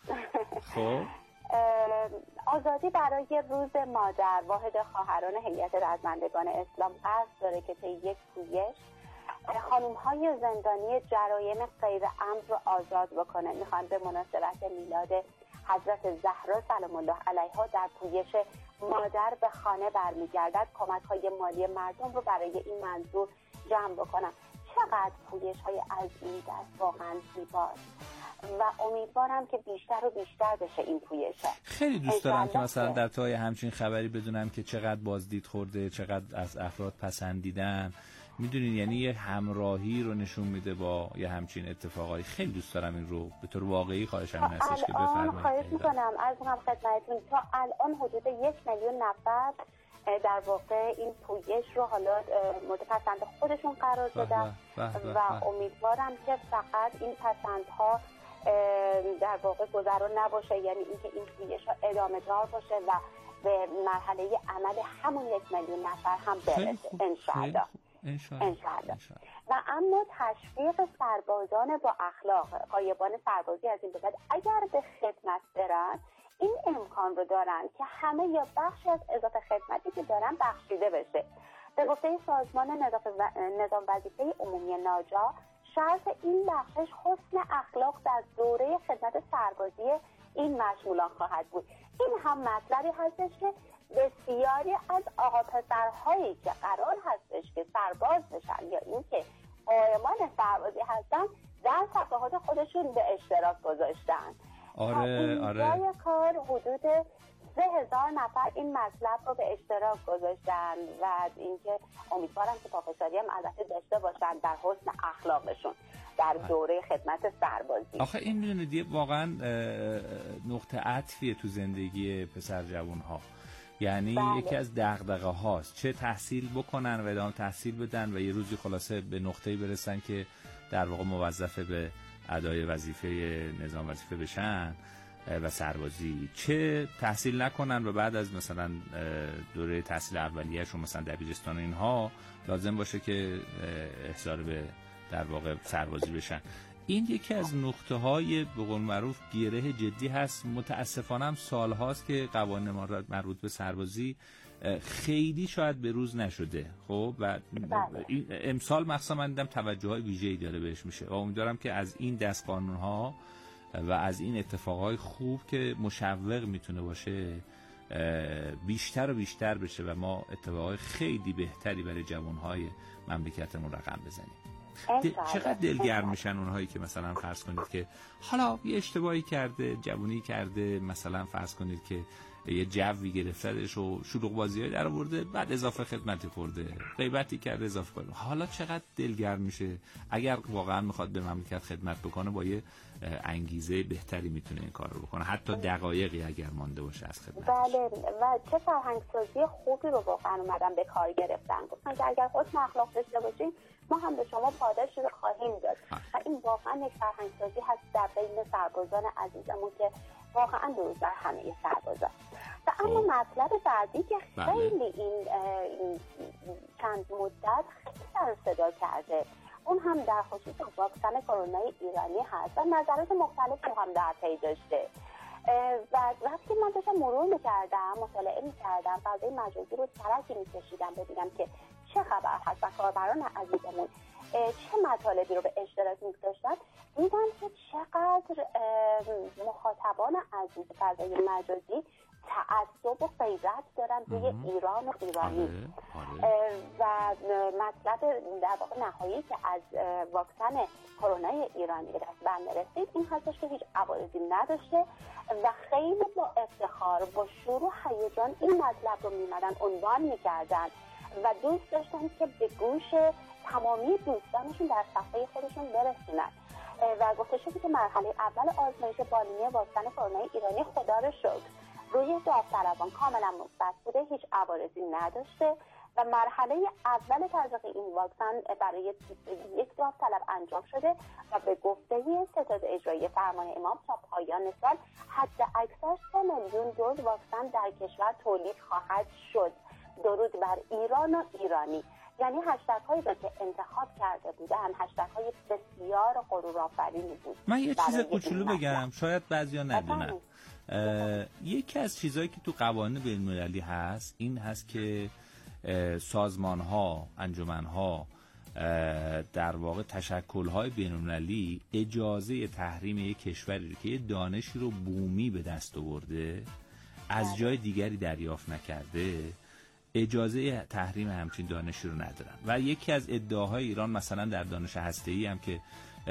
خب آزادی برای روز مادر، واحد خواهران هیئت رزمندگان اسلام قصد داره که طی یک پویش خانم‌های زندانی جرایم غیر عمد رو آزاد بکنه. میخوان به مناسبت میلاد حضرت زهرا سلام الله علیها در پویش مادر به خانه برمیگردد کمک‌های مالی مردم رو برای این منظور جمع بکنن. چقدر پویش‌های از این دست واقعا زیباست و امیدوارم که بیشتر و بیشتر بشه این پویشه. خیلی دوست دارم که مثلا در تای همچین خبری بدونم که چقدر بازدید خورده، چقدر از افراد پسندیدن. میدونین یعنی یه همراهی رو نشون میده با یه همچین اتفاقایی. خیلی دوست دارم این رو به طور واقعی. خواهشم این هستش که بفرمایید. خواهش میکنم از هم خدمتتون تا الان حدود 1,000,000 نفر در واقع این پویش رو حالا مورد پسند خودشون قرار دادن و امیدوارم که فقط این پسندها در واقع گذرا نباشه، یعنی اینکه این پویش ها ادامه دار باشه و به مرحله عمل همون 1,000,000 نفر هم برسه انشاءالله. و اما تشویق سربازان با اخلاق، غایبان سربازی از این به بعد اگر به خدمت برن این امکان رو دارن که همه یا بخشی از اضافه خدمتی که دارن بخشیده بشه. به گفته سازمان نظام وظیفه عمومی ناجا، شرط این بخشش حسن اخلاق در دوره خدمت سربازی این مشمولان خواهد بود. این هم مطلبی هستش که بسیاری از آقا پسرهایی که قرار هستش که سرباز بشن یا اینکه قائمان سربازی هستن در صفحات خودشون به اشتراک گذاشتن. آره. کار حدود 3,000 نفر این مطلب رو به اشتراک گذاشتن و اینکه امیدوارم که پافشاری هم البته داشته باشن در حسن اخلاقشون در دوره خدمت سربازی. آخه این میدونید واقعا نقطه عطفیه تو زندگی پسر جوان ها، یعنی یکی از دغدغه هاست چه تحصیل بکنن و ادامه تحصیل بدن و یه روزی خلاصه به نقطه‌ای برسن که در واقع موظف به ادای وظیفه نظام وظیفه بشن و سربازی، چه تحصیل نکنن و بعد از مثلا دوره تحصیل اولیه‌شون مثلا دبیرستان اینها لازم باشه که احضار به در واقع سربازی بشن. این یکی از نقطه‌های به قول معروف گره جدی هست. متاسفانه هم سال‌هاست که قوانین مربوط به سربازی خیلی شاید به روز نشده. خب و امسال مخصوصا من دیدم توجه‌های ویژه‌ای داره بهش میشه و امیدوارم که از این دست قانون‌ها و از این اتفاقای خوب که مشوق میتونه باشه بیشتر و بیشتر بشه و ما اتفاقای خیلی بهتری برای جوانهای مملکتمون رقم بزنیم. چقدر دلگرم میشن اونهایی که مثلا فرض کنید که حالا یه اشتباهی کرده، جوونی کرده، مثلا فرض کنید که یه جوی گرفتهش و شلوغ بازی‌های در آورده، بعد اضافه خدمتی خورده، غیبتی کرده، اضافه کرده. حالا چقدر دلگرم میشه اگر واقعا میخواد به مملکت خدمت بکنه، با یه انگیزه بهتری میتونه این کار رو بکنه، حتی دقایقی اگر مانده باشه از خدمت. بله و چه فرهنگسازی خوبی رو واقعا اومدن به کار گرفتن. گفتن که اگر حسن اخلاق داشته باشین ما هم به شما پاداشی رو خواهیم داد. و این واقعا یک فرهنگسازی هست در بین سربازان عزیزمون که واقعا درود بر همه سربازان. و اما مطلب بعدی که خیلی این چند مدت خیلی سر و صدا کرده، اون هم در خصوص واکسن کرونا ایرانی هست و نظرات مختلفی هم در پی داشته. و وقتی من داشتم مرور می‌کردم، مطالعه می‌کردم، فضای مجازی رو ترکی می‌کشیدم ببینم که چه خبر هست و کاربران عزیزمون چه مطالبی رو به اشتراک می‌گذاشتن، دیدم که چقدر مخاطبان عزیز فضای مجازی تعصب و غیرت دارن روی ایران و ایرانی. و مطلب در واقع نهایی که از واکسن کرونا ایرانی به دست بنده رسید این هستش که هیچ عوارضی نداشته و خیلی با افتخار با شور و هیجان این مطلب رو میمدن عنوان میکردن و دوست داشتن که به گوش تمامی دوستانشون در صفحه خودشون برسونن. و گفته شده که مرحله اول آزمایش بالینی واکسن کرونا ایرانی خدا رو شکر روی داوطلبان کاملا مثبت بوده، هیچ عوارضی نداشته و مرحله اول تزریق این واکسن برای یک داوطلب انجام شده و به گفته ستاد اجرایی فرمان امام تا پایان سال حد اکثر 3 میلیون دوز واکسن در کشور تولید خواهد شد. درود بر ایران و ایرانی. یعنی هشتگ هایی که انتخاب کرده بودن هشتگ های بسیار غرورآفرینی بود. من یه چیز کوچولو بگم، شاید بعضیا ندونن. یکی از چیزهایی که تو قوانین بین‌المللی هست این هست که سازمان‌ها، انجمن‌ها، در واقع تشکل‌های بین‌المللی اجازه تحریم یک کشوری رو که یه دانشی رو بومی به دست آورده از جای دیگری دریافت نکرده اجازه تحریم همچین دانشی رو ندارن. و یکی از ادعاهای ایران مثلا در دانش هسته‌ای هم که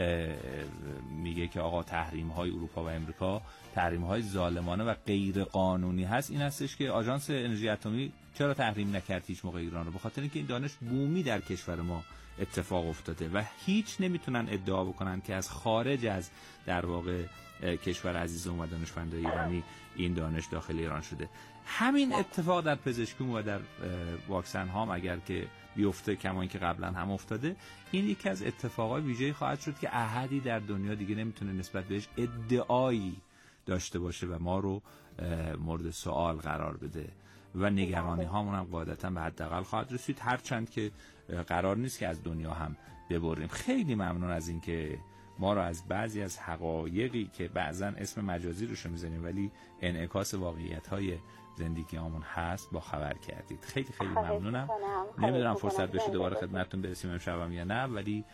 میگه که آقا تحریم‌های اروپا و امریکا تحریم‌های ظالمانه و غیر قانونی هست، این هستش که آژانس انرژی اتمی چرا تحریم نکرد هیچ موقع ایران رو؟ به خاطر اینکه این دانش بومی در کشور ما اتفاق افتاده و هیچ نمیتونن ادعا بکنن که از خارج از در واقع کشور عزیزم و دانشمندای ایرانی این دانش داخل ایران شده. همین اتفاق در پزشکی و در واکسن ها اگر که بیفته کما اینکه قبلا هم افتاده، این یکی از اتفاقای ویژه‌ای خواهد شد که احدی در دنیا دیگه نمیتونه نسبت بهش ادعایی داشته باشه و ما رو مورد سوال قرار بده و نگرانی هامون هم قاعدتا به حداقل خواهد رسید، هرچند که قرار نیست که از دنیا هم ببریم. خیلی ممنون از این که ما رو از بعضی از حقایقی که بعضا اسم مجازی روش میزنیم ولی انعکاس واقعیت‌های زندگیمون هست با خبر کردید. خیلی خیلی ممنونم. نمیدونم فرصت بشه دوباره خدمتتون برسیم امشب یا نه، ولی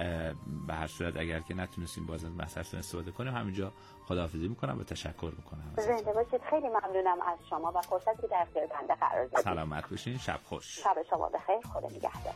به هر صورت اگر که نتونستیم باز از مسئله‌تون استفاده کنیم همینجا خداحافظی میکنم و تشکر میکنم. زنده باشید. خیلی ممنونم از شما و فرصتی در اختیار بنده قرار دادید. سلامت باشین. شب خوش. شب شما بخیر. خدا نگهدار.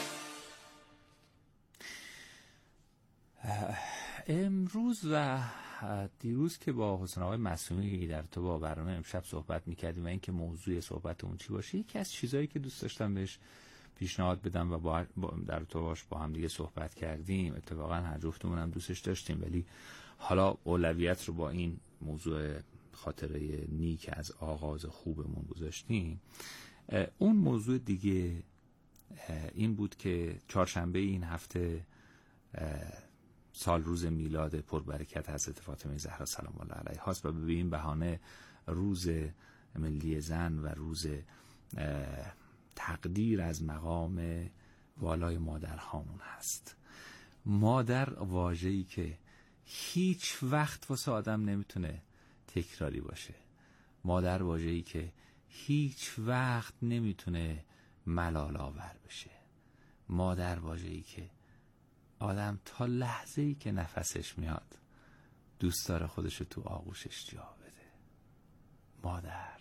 امروز و دیروز که با حسین آقای معصومی در تو با برنامه امشب صحبت میکردیم و اینکه موضوع صحبتمون چی باشه، یکی از چیزایی که دوست داشتم بهش پیشنهاد بدم و در تو با هم دیگه صحبت کردیم، اتفاقا هر جفتمون هم دوستش داشتیم ولی حالا اولویت رو با این موضوع خاطره نیک از آغاز خوبمون گذاشتیم. اون موضوع دیگه این بود که چهارشنبه این هفته سال روز میلاد پربرکت حضرت فاطمه زهرا سلام الله علیها هست و به این بهانه روز ملی زن و روز تقدیر از مقام والای مادرهامون هست. مادر واژه‌ای که هیچ وقت واسه آدم نمیتونه تکراری باشه. مادر واژه‌ای که هیچ وقت نمیتونه ملال آور بشه. مادر واژه‌ای که آدم تا لحظه‌ای که نفسش میاد دوست داره خودشو تو آغوشش جا بده. مادر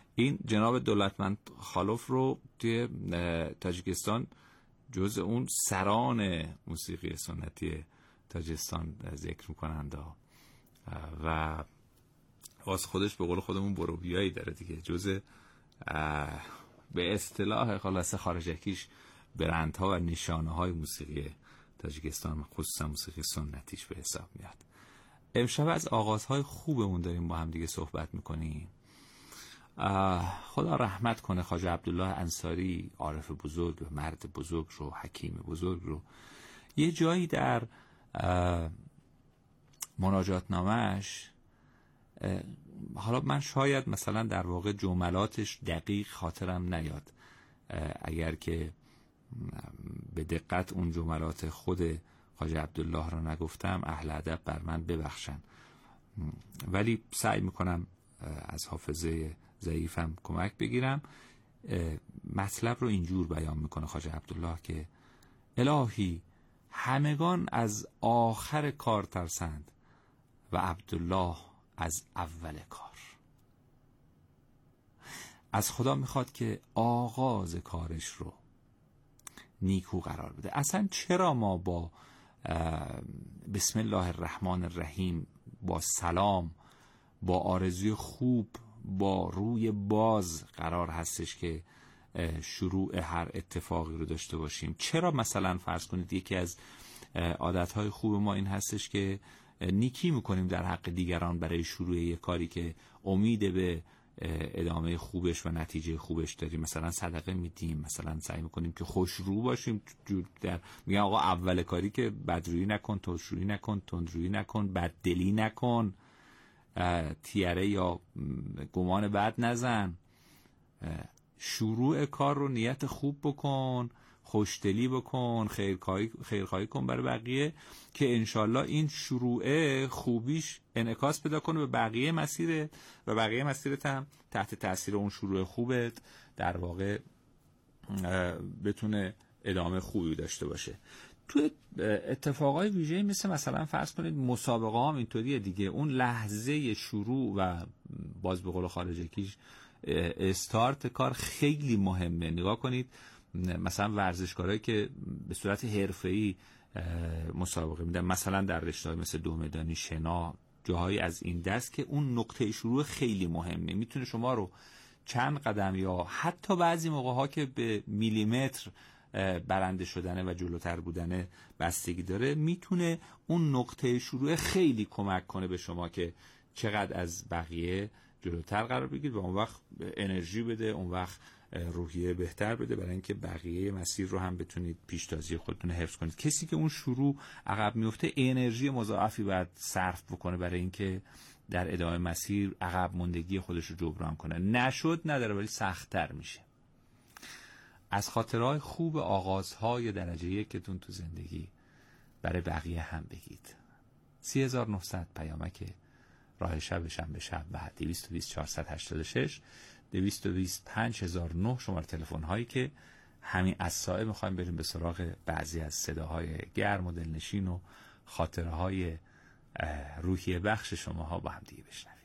این جناب دولتمند خالوف رو توی تاجیکستان جز اون سران موسیقی سنتی تاجیکستان ذکر میکنند و واسه خودش به قول خودمون بروبیایی داره دیگه، جز به اصطلاح خلاصه خارجکیش برندها و نشانه های موسیقی تاجیکستان، خصوصا موسیقی سنتیش به حساب میاد. امشب از آغازهای خوبمون داریم با هم دیگه صحبت میکنیم. خدا رحمت کنه خواجه عبدالله انصاری، عارف بزرگ و مرد بزرگ رو، حکیم بزرگ رو، یه جایی در مناجات نامش، حالا من شاید مثلا در واقع جملاتش دقیق خاطرم نیاد، اگر که به دقت اون جملات خود خواجه عبدالله رو نگفتم اهل ادب بر من ببخشن، ولی سعی میکنم از حافظه ضعیفم کمک بگیرم. مطلب رو اینجور بیان میکنه خواجه عبدالله که الهی همگان از آخر کار ترسند و عبدالله از اول کار. از خدا میخواد که آغاز کارش رو نیکو قرار بده. اصلا چرا ما با بسم الله الرحمن الرحیم، با سلام، با آرزوی خوب، با روی باز قرار هستش که شروع هر اتفاقی رو داشته باشیم؟ چرا مثلا فرض کنید یکی از عادتهای خوب ما این هستش که نیکی میکنیم در حق دیگران برای شروع یک کاری که امید به ادامه خوبش و نتیجه خوبش داریم، مثلا صدقه میدیم، مثلا سعی میکنیم که خوشرو باشیم، میگن آقا اول کاری که بدرویی نکن، ترشرویی نکن، تندرویی نکن، بددلی نکن، تیره یا گمان بد نزن، شروع کار رو نیت خوب بکن، خوشدلی بکن، خیرخواهی کن برای بقیه، که انشالله این شروع خوبیش انعکاس پیدا کنه به بقیه مسیرت و بقیه مسیرت هم تحت تاثیر اون شروع خوبت در واقع بتونه ادامه خوبی داشته باشه. تو اتفاقای ویژه‌ای مثلا فرض کنید مسابقه هم اینطوریه دیگه، اون لحظه شروع و باز به قول خارجکیش استارت کار خیلی مهمه. نگاه کنید مثلا ورزشکارایی که به صورت حرفه‌ای مسابقه میدن، مثلا در رشته‌های مثل دو میدانی، شنا، جاهایی از این دست که اون نقطه شروع خیلی مهمه، میتونه شما رو چند قدم یا حتی بعضی موقع‌ها که به میلیمتر برنده شدنه و جلوتر بودنه بستگی داره، میتونه اون نقطه شروع خیلی کمک کنه به شما که چقدر از بقیه جلوتر قرار بگیرید و اون وقت انرژی بده، اون وقت روحیه بهتر بده برای اینکه بقیه مسیر رو هم بتونید پیشتازی خودتون حفظ کنید. کسی که اون شروع عقب میفته انرژی مضاعفی باید صرف بکنه برای اینکه در ادامه مسیر عقب موندگی خودش رو جبران کنه. نشد نداره ولی سخت‌تر میشه. از خاطرهای خوب آغازهای درجه یکتون تو زندگی برای بقیه هم بگید. 3900 پیامک راه شب شنبه شب و 220 486 220 5009 شماره تلفن هایی که همین از ساعه میخوایم بریم به سراغ بعضی از صداهای گرم و دلنشین و خاطره های روحیه بخش شماها با هم دیگه بشنویم.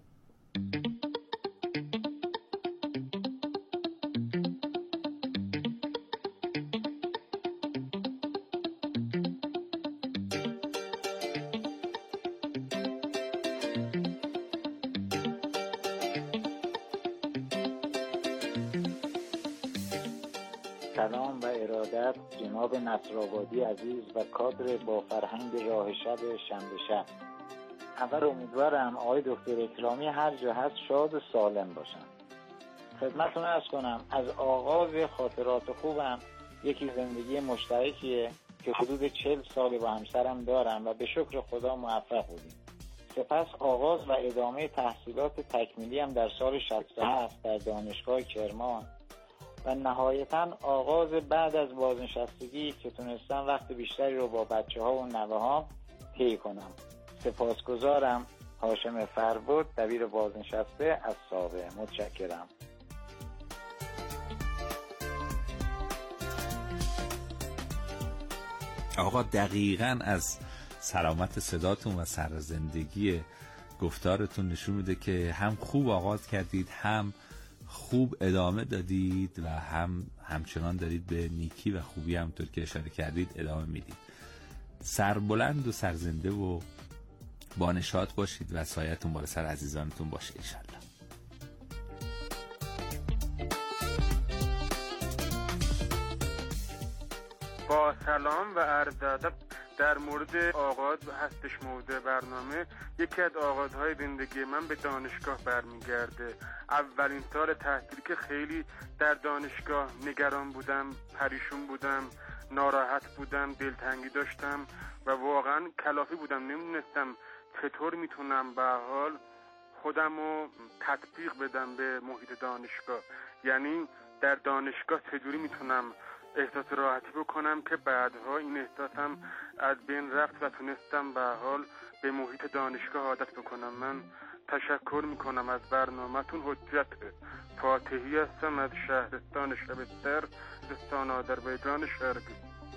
سلام و ارادت جناب نصرآبادی عزیز و کادر با فرهنگ راه شب شنبه شب. اول امیدوارم آقای دکتر اکرامی هر جا هست شاد و سالم باشن. خدمتتون عرض کنم از آغاز خاطرات خوبم یکی زندگی مشترکیه که حدود 40 سال با همسرم دارم و به شکر خدا موفق بودیم. سپس آغاز و ادامه تحصیلات تکمیلی هم در سال 67 در دانشگاه کرمان و نهایتاً آغاز بعد از بازنشستگی که تونستم وقت بیشتری رو با بچه‌ها و نوه‌ها طی کنم. سپاسگزارم. هاشم فربود، دبیر بازنشسته از ساوه. متشکرم. آقا دقیقاً از سلامت صداتون و سرزندگی گفتارتون نشون میده که هم خوب آغاز کردید هم خوب ادامه دادید و همچنان دارید به نیکی و خوبی همونطور که اشاره کردید ادامه میدید. سربلند و سرزنده و با نشاط باشید و سایتون بالا سر عزیزانتون باشه انشالله. با سلام و عرض ادب در مورد آغاز هستش موضوع برنامه. یکی از آغازهای زندگی من به دانشگاه برمیگرده. اولین سال تحصیلی که خیلی در دانشگاه نگران بودم، پریشون بودم، ناراحت بودم، دلتنگی داشتم و واقعا کلافی بودم. نمیدونستم چطور میتونم به حال خودم رو تطبیق بدم به محیط دانشگاه. یعنی در دانشگاه چجوری میتونم احساس راحتی بکنم که بعدها این احساسم از بین رفت و تونستم به حال به محیط دانشگاه عادت بکنم. من تشکر میکنم از برنامه‌تون. حجت فاتحی هستم از شهرستان شبستر، استان آذربایجان شرقی.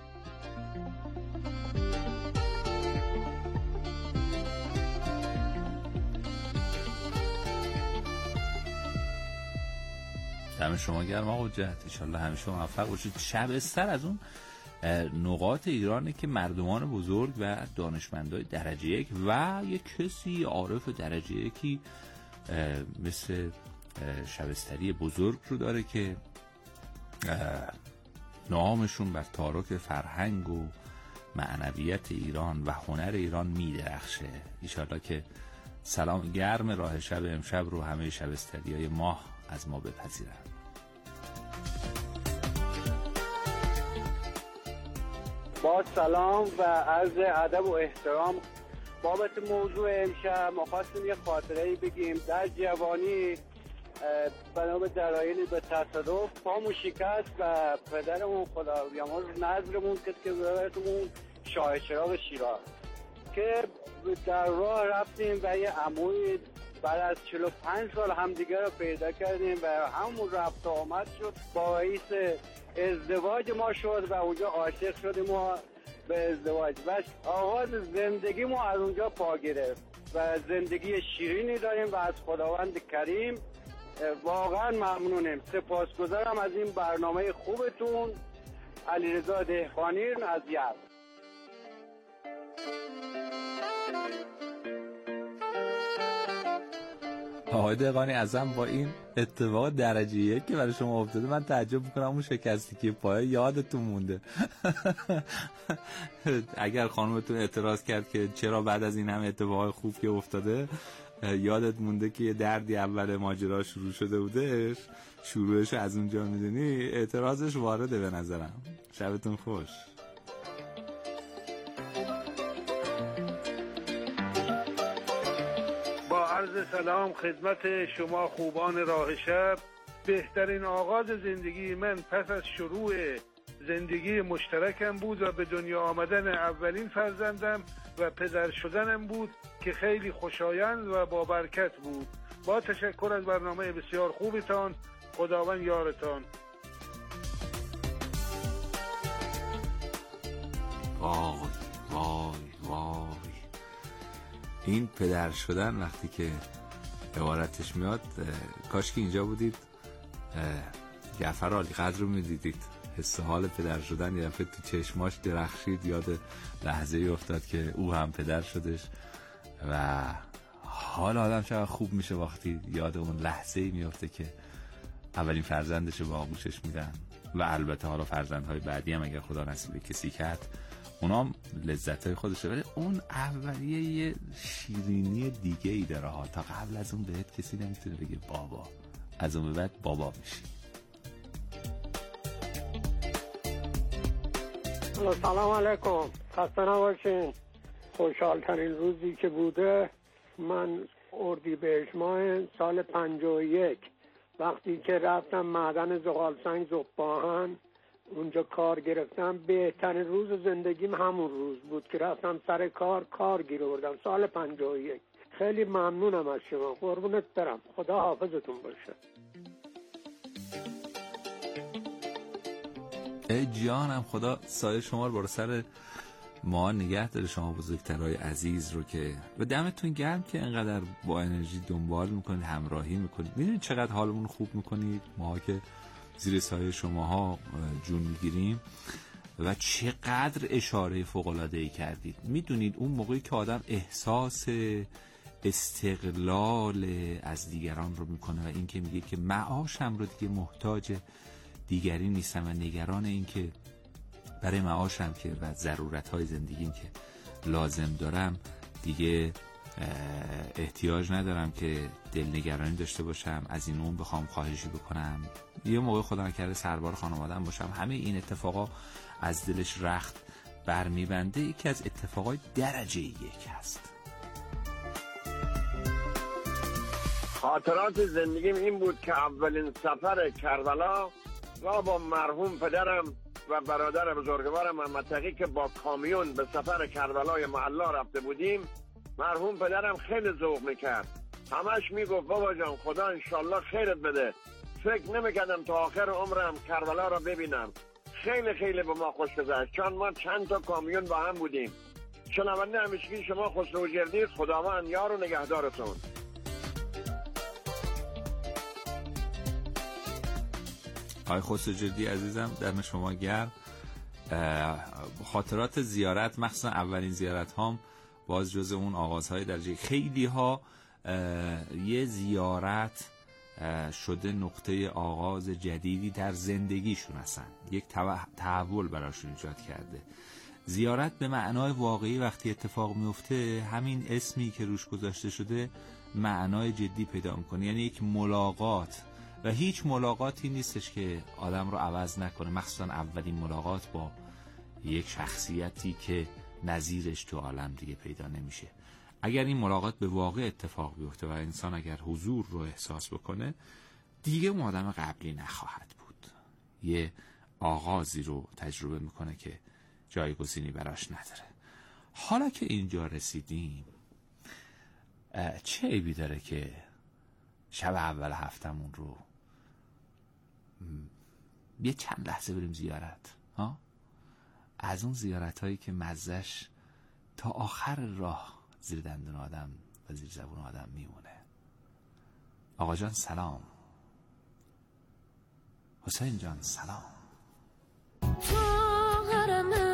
دم شما گرم آقا حجت، انشالله همیشه موفق باشید. شبستر از اون نقاط ایرانه که مردمان بزرگ و دانشمندای درجه یک و یک کسی عارف درجه یکی مثل شبستری بزرگ رو داره که نامشون بر تارک فرهنگ و معنویت ایران و هنر ایران میدرخشه. انشالله که سلام گرم راه شب امشب رو همه شبستریای ماه از ما بپذیرن. با سلام و عرض ادب و احترام بابت موضوع امشب ما خواستیم یه خاطره‌ای بگیم. در جوانی بنا به دلایلی به تصادف پامون شکست و پدرمون خدا بیامرز نظرمون که ببرتمون شاه چراغ شیراز که در راه رفتیم و یه عموی بعد از 45 سال همدیگه رو پیدا کردیم و همون رفت و آمد شد باعث ازدواج ما شد و اونجا عاشق شدیم و به ازدواج و آغاز زندگی ما از اونجا پا گرفت و زندگی شیرینی داریم و از خداوند کریم واقعا ممنونیم. سپاسگزارم از این برنامه خوبتون. علیرضا دهقانی از یزد. آقای دهقانی ازم با این اتفاق درجه یک که برای شما افتاده من تعجب میکنم اون شکستی که پای یادتون مونده. اگر خانمتون اعتراض کرد که چرا بعد از این همه اتفاق خوب که افتاده یادت مونده که یه دردی اول ماجرا شروع شده بودش، شروعش از اونجا میدونی، اعتراضش وارده به نظرم. شبتون خوش. عرض سلام خدمت شما خوبان راه شب. بهترین آغاز زندگی من پس از شروع زندگی مشترکم بود و به دنیا آمدن اولین فرزندم و پدر شدنم بود که خیلی خوشایند و با برکت بود. با تشکر از برنامه بسیار خوبتان. خداوند یارتان. وای وای وای، این پدر شدن وقتی که عبارتش میاد، کاش که اینجا بودید جعفر عالی قدر رو میدیدید. حس حال پدر شدن یه دفعه تو چشماش درخشید، یاد لحظه ای افتاد که او هم پدر شدش و حال آدم چقدر خوب میشه وقتی یاد اون لحظه ای میفته که اولین فرزندش رو به آغوشش میدن و البته حالا فرزندهای بعدی هم اگر خدا نصیب کسی کرد اونام لذتای خودشه، ولی اون اولیه یه شیرینی دیگه ای داره ها. تا قبل از اون بهت کسی نمیتونه بگه بابا، از اون به بعد بابا میشی. سلام علیکم، خسته نباشین. خوشحالترین روزی که بوده من اردیبهشت ماه سال 51 وقتی که رفتم معدن زغال سنگ زباهن اونجا کار گرفتم. بهترین روز زندگیم همون روز بود که رفتم سر کار گیر آوردم سال 51. خیلی ممنونم از شما، قربونت برم، خدا حافظتون باشه. ای جانم، خدا سایه شما رو بر سر ما نگه داره شما بزرگترهای عزیز رو که و دمتون گرم که انقدر با انرژی دنبال میکنید، همراهی میکنید. میدونید چقدر حالمون خوب میکنید ما که زیر سایه شماها جون میگیریم و چقدر اشاره فوق‌العاده‌ای کردید. میدونید اون موقعی که آدم احساس استقلال از دیگران رو میکنه و این که میگه که معاشم رو دیگه محتاج دیگری نیستم و نگران این که برای معاشم که و ضرورت‌های زندگیم که لازم دارم دیگه احتیاج ندارم که دلنگرانی داشته باشم، از این اون بخوام خواهشی بکنم، یه موقع خدا نکرده سربار خانواده‌ام باشم. همه این اتفاقا از دلش رخت برمیبنده. یکی از اتفاقای درجه یک هست. خاطرات زندگیم این بود که اولین سفر کربلا را با مرحوم پدرم و برادر بزرگوارم محمد تقی که با کامیون به سفر کربلای معلا رفته بودیم، مرحوم پدرم خیلی ذوق میکرد. همش میگفت بابا جان خدا انشالله خیرت بده. فکر نمیکردم تا آخر عمرم کربلا را ببینم. خیلی خیلی به ما خوش گذشت چون ما چند تا کامیون با هم بودیم. شنونده همیشگی شما خسروجردی، خداوند یار و نگهدارتون. آقای خسروجردی عزیزم دم شما گرم. خاطرات زیارت، مخصوصا اولین زیارت هام باز جز اون آغازهای درجه. خیلی ها یه زیارت شده نقطه آغاز جدیدی در زندگیشون هستن، یک تحول براشون ایجاد کرده. زیارت به معنای واقعی وقتی اتفاق میفته همین اسمی که روش گذاشته شده معنای جدی پیدا میکنه، یعنی یک ملاقات و هیچ ملاقاتی نیستش که آدم رو عوض نکنه، مخصوصا اولین ملاقات با یک شخصیتی که نظیرش تو عالم دیگه پیدا نمیشه. اگر این ملاقات به واقع اتفاق بیفته و انسان اگر حضور رو احساس بکنه دیگه اون آدم قبلی نخواهد بود، یه آغازی رو تجربه میکنه که جایگزینی براش نداره. حالا که اینجا رسیدیم چه عیبی داره که شب اول هفتمون رو یه چند لحظه بریم زیارت ها؟ از اون زیارت هایی که مزهش تا آخر راه زیر دندون آدم و زیر زبون آدم میمونه. آقا جان سلام، حسین جان سلام.